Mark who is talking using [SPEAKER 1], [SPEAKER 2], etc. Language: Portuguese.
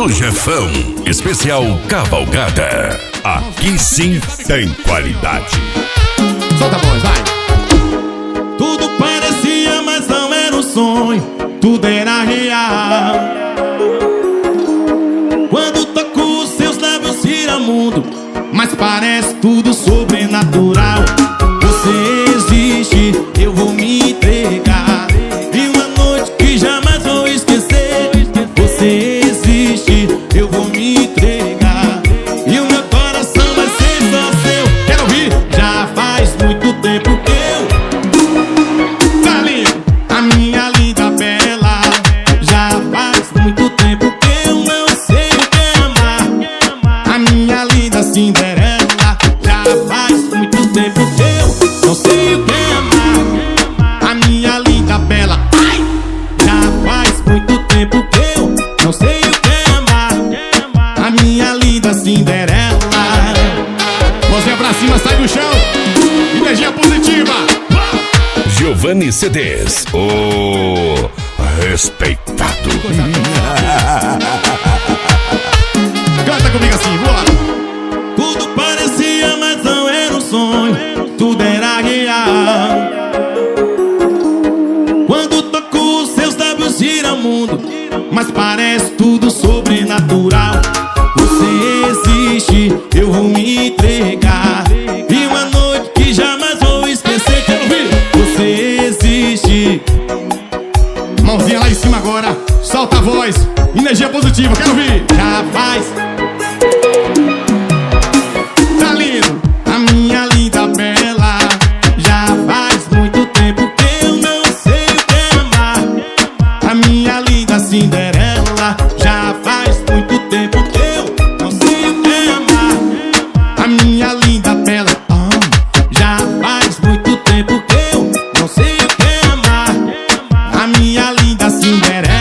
[SPEAKER 1] do Jefão, especial Cavalgada. Aqui sim tem qualidade.
[SPEAKER 2] Solta a voz, vai!
[SPEAKER 3] Tudo parecia, mas não era um sonho, tudo era real. Quando toco os seus lábios gira mundo, mas parece tudo sobrenatural. Você existe, eu vou me entregar, e uma noite que jamais vou esquecer. Você existe, eu vou me entregar, e o meu coração vai ser só seu.
[SPEAKER 2] Quero ouvir!
[SPEAKER 3] Já faz muito tempo que eu
[SPEAKER 2] Tá lindo!
[SPEAKER 3] a minha linda bela. Já faz muito tempo que eu não sei o que é amar. A minha linda Cinderela. Já faz muito tempo que eu não sei o que é amar. A minha linda bela. Ai! Já faz muito tempo que eu não sei o que é amar. A minha linda Cinderela.
[SPEAKER 2] Mãozinha pra cima, sai do chão! Energia positiva!
[SPEAKER 1] Giovanni CDs, o respeitado.
[SPEAKER 2] Canta comigo assim, bora!
[SPEAKER 3] Tudo parecia, mas não era um sonho, tudo era real. Quando toco os seus lábios gira mundo, mas parece tudo sobrenatural. Você existe, eu vou me entregar, e uma noite que jamais vou esquecer. Quero ouvir! Você existe.
[SPEAKER 2] Mãozinha lá em cima agora, solta a voz! Energia positiva, quero ouvir!
[SPEAKER 3] Já faz.
[SPEAKER 2] Tá lindo!
[SPEAKER 3] A minha linda bela. Já faz muito tempo que eu não sei o que é amar. A minha linda Cinderela. Já faz muito tempo que eu não sei o que é amar. A minha linda bela. Já faz muito tempo que eu não sei o que é amar. A minha linda Cinderela.